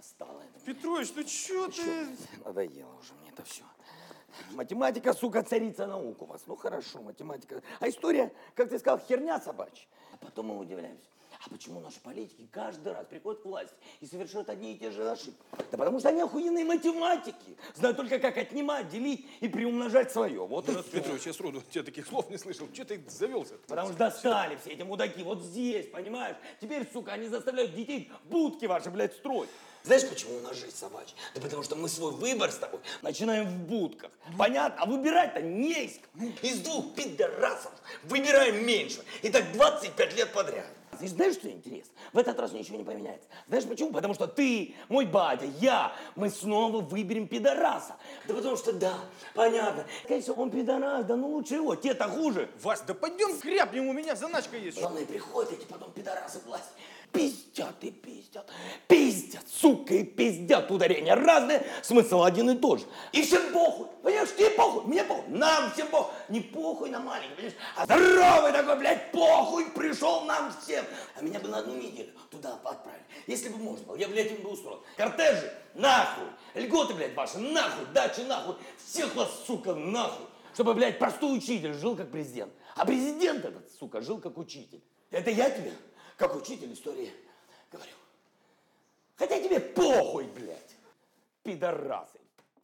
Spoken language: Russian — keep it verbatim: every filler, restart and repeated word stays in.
достало это. Петрович, ну чё Чё, ты? надоело уже мне это все. Математика, сука, царица наук у вас. Ну хорошо, математика. А история, как ты сказал, херня собачья. А потом мы удивляемся. А почему наши политики каждый раз приходят к власти и совершают одни и те же ошибки? Да потому что они охуенные математики. Знают только, как отнимать, делить и приумножать свое. Вот и Да, всё. Петрович, я сроду тебя таких слов не слышал. Чё ты завелся? Потому что достали все эти мудаки вот здесь, понимаешь? Теперь, сука, они заставляют детей будки ваши, блядь, строить. Знаешь, почему у нас жизнь собачья? Да потому что мы свой выбор с тобой начинаем в будках. Понятно? А выбирать-то не из кого. Из двух пидорасов выбираем меньше. И так двадцать пять лет подряд. Ты знаешь, что интересно? В этот раз ничего не поменяется. Знаешь почему? Потому что ты, мой батя, я, мы снова выберем пидораса. Да потому что да, понятно. Конечно, он пидорас, да ну лучше его, те-то хуже. Вась, да пойдем кряпнем, у меня заначка есть. Главное, приходят эти потом пидорасы в власть. Пиздят и пиздят. Пиздят, сука, и пиздят. Ударения разные, смысл один и тот же. И всем похуй. Понимаешь, тебе похуй, мне похуй, нам всем похуй. Не похуй на маленький, понимаешь, а здоровый такой, блядь, похуй пришел нам всем. А меня бы на одну неделю туда отправили. Если бы можно было, я, блядь, им бы устроил. Кортежи, нахуй. Льготы, блядь, ваши, нахуй. Дачи, нахуй. Всех вас, сука, нахуй. Чтобы, блядь, простой учитель жил как президент. А президент этот, сука, жил как учитель. Это я тебе, как учитель истории, говорю. Хотя тебе похуй, блядь, пидорасы.